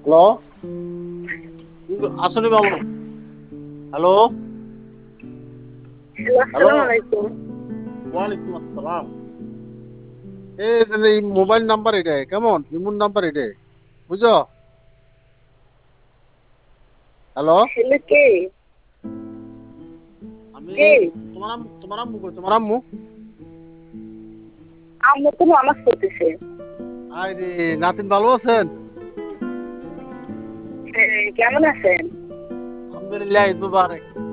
Hello, আসলে বাবু। Hello. Hello, hello. আসসালামু আলাইকুম। ওয়ালাইকুম আসসালাম। এই মোবাইল নাম্বার এটা কেমন ইমুন নাম্বার এটা বুঝছো? হ্যালো। হ্যালো, কে? আমি কে? তোমার আম্মু কই? তোমার আম্মু? আম্মু তো নামাজ পড়তেছে। আরে, নাতিন ভালো আছেন? হ্যাঁ, কেমন আছেন? আলহামদুলিল্লাহ, ঈদ মুবারক।